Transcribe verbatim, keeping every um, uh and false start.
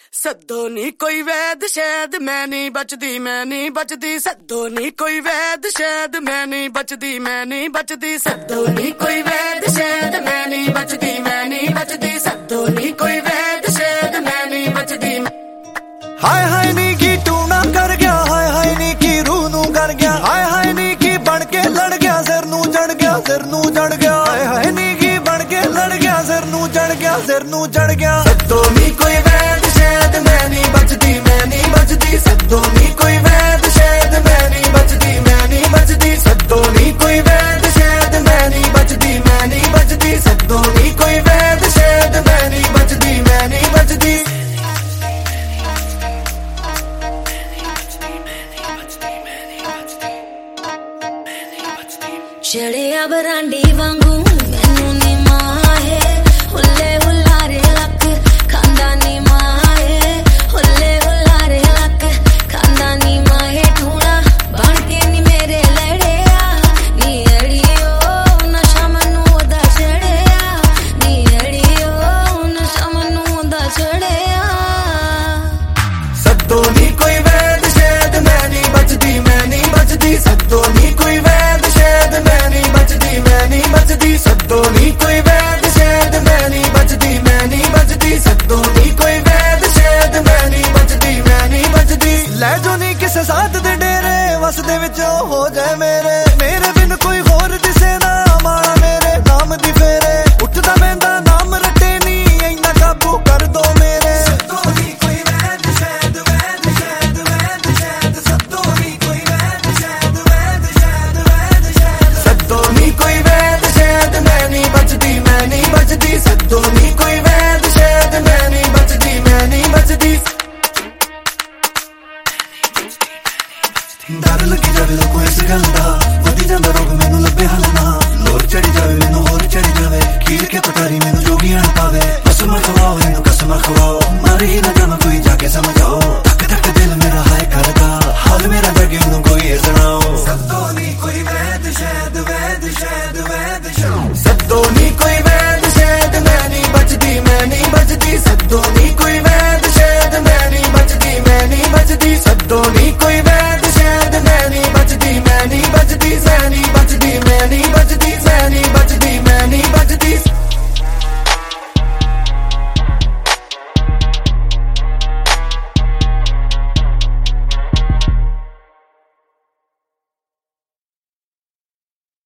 ਸੱਦੋ ਨੀ ਕੋਈ ਵੈਦ ਸ਼ੈਦ ਮੈਂ ਨਹੀਂ ਬਚਦੀ ਮੈਂ ਨਹੀਂ ਬਚਦੀ ਸੱਦੋ ਨੀ ਕੋਈ ਵੈਦ ਸ਼ੈਦ ਮੈਂ ਨਹੀਂ ਬਚਦੀ ਮੈਂ ਨਹੀਂ ਬਚਦੀ ਸੱਦੋ ਨੀ ਕੋਈ ਵੈਦ ਸ਼ੈਦ ਮੈਂ ਨਹੀਂ ਬਚਦੀ ਮੈਂ ਨਹੀਂ ਬਚਦੀ ਸੱਦੋ ਨੀ ਕੋਈ ਵੈਦ ਸ਼ੈਦ ਮੈਂ ਨਹੀਂ ਬਚਦੀ ਹਾਏ ਹਾਏ ਨੀ ਕੀ ਤੂੰ ਨਾ ਕਰ ਗਿਆ ਹਾਏ ਹਾਏ ਨੀ ਕੀ ਰੂਹ ਨੂੰ ਕਰ ਗਿਆ ਹਾਏ ਹਾਏ ਨੀ ਕੀ ਬਣ ਕੇ ਲੜ ਗਿਆ ਸਿਰ ਨੂੰ ਚੜ ਗਿਆ ਸਿਰ ਨੂੰ ਚੜ ਗਿਆ ਹਾਏ ਹਾਏ ਨੀ ਕੀ ਬਣ ਕੇ ਲੜ ਗਿਆ ਸਿਰ ਨੂੰ ਚੜ ਗਿਆ ਸਿਰ ਨੂੰ ਚੜ ਗਿਆ ਸੱਦੋ ਨੀ ਕੋਈ ਵੈਦ ਸ਼ੈਦ ਮੈਂ ਨਹੀਂ ਬਚਦੀ ਮੈਂ ਨਹੀਂ ਬਚਦੀ ਸੱਦੋ ਨੀ ਕੋਈ ਵੈਦ ਸ਼ੈਦ ਮੈਂ ਨਹੀਂ ਬਚਦੀ ਮੈਂ ਨਹੀਂ ਬਚਦੀ ਸੱਦੋ ਨੀ ਕੋਈ ਵੈਦ ਸ਼ੈਦ ਮੈਂ ਨਹੀਂ ਬਚਦੀ ਮੈਂ ਨਹੀਂ ਬਚਦੀ ਸੱਦੋ ਨੀ ਕੋਈ ਵੈਦ ਸ਼ੈਦ ਮੈਂ ਨਹੀਂ ਬਚਦੀ ਮੈਂ ਨਹੀਂ ਬਚਦੀ ਚੜਿਆ ਬਰਾਂਡੀ ਵਾਂਗੂ ਮੈਨੂੰ ਨੀ ਮਾਹੇ ਹੁੱਲੇ ਹੁਲਾਰੇ ਲੱਕ ਖਾਂਦਾ ਨੀ ਮਾਹੇ ਹੁੱਲੇ ਹੁਲਾਰੇ ਲੱਕ ਖਾਂਦਾ ਨੀ ਮਾਹੇ ਠੂਣਾ ਬਣ ਕੇ ਨੀ ਮੇਰੇ ਲੜਿਆ ਨੀ ਅੜੀਓ ਨਸ਼ਾ ਮੈਨੂੰ ਉਹਦਾ ਚੜਿਆ ਨੀ ਅੜੀਓ ਨਸ਼ਾ ਮੈਨੂੰ ਉਹਦਾ ਚੜਿਆ ਸੱਦੋ ਨੀ ਕੋਈ ਵੈਦ ਸ਼ੈਦ ਮੈਂ ਨਹੀਂ ਬਚਦੀ ਮੈਂ ਨਹੀਂ ਬਚਦੀ ਸੱਦੋ ਨੀ ਕੋਈ ਵੈਦ ਸ਼ੈਦ ਮੈਂ ਨਹੀਂ ਬਚਦੀ ਮੈਂ ਨਹੀਂ ਬਚਦੀ ਸੱਦੋ ਨੀ ਕੋਈ ਵੈਦ ਸ਼ੈਦ ਮੈਂ ਨਹੀਂ ਬਚਦੀ ਮੈਂ ਨਹੀਂ ਬਚਦੀ ਸੱਦੋ ਨੀ ਕੋਈ ਵੈਦ ਸ਼ੈਦ ਮੈਂ ਨਹੀਂ ਬਚਦੀ ਮੈਂ ਨਹੀਂ ਬਚਦੀ ਲੈ ਜੋ ਨੀ ਕਿਸੇ ਸਾਥ ਦੇ ਡੇਰੇ ਵਸ ਦੇ ਵਿੱਚ ਹੋ ਜਾਏ ਮੇਰੇ ਮੇਰੇ ਬਿਨ ਕੋਈ ਹੋਰ ਦਿਸੇ ਨਾ ਮਾਣਾ ਮੇਰੇ ਨਾਮ ਦੀ ਫੇਰੇ ਉੱਠਦਾ ਬੈਂਦਾ ਨਾਮ ਰੱਟੇ ਨੀ ਇੰਨਾ ਕਾਬੂ ਕਰ ਦੋ ਮੇਰੇ ਸੱਦੋ ਨੀ ਕੋਈ ਵੈਦ ਸ਼ੈਦ ਵੈਦ ਸ਼ੈਦ ਵੈਦ ਸ਼ੈਦ ਸੱਦੋ ਨੀ ਕੋਈ ਵੈਦ ਸ਼ੈਦ ਵੈਦ ਸ਼ੈਦ ਵੈਦ ਸ਼ੈਦ ਸੱਦੋ ਨੀ ਕੋਈ ਵੈਦ ਸ਼ੈਦ ਮੈਂ ਨਹੀਂ ਬਚਦੀ ਮੈਂ ਨਹੀਂ ਬਚਦੀ ਸੱਦੋ ਨੀ ਕੋਈ ਵੈਦ ਸ਼ੈਦ ਮੈਂ ਨਹੀਂ ਬਚਦੀ ਮੈਂ ਨਹੀਂ ਬਚਦੀ ਡਰ ਲੱਗੀ ਜਾਵੇ ਲੋਕੋ ਇਸ ਗੱਲ ਦਾ ਵਧੀ ਜਾਂਦਾ ਰੋਗ ਮੈਨੂੰ ਲੱਭੇ ਹੱਲ ਨਾ ਲੋਰ ਚੜੀ ਜਾਵੇ ਮੈਨੂੰ ਹੋਰ ਚੜੀ ਜਾਵੇ ਖੀਰ ਕੇ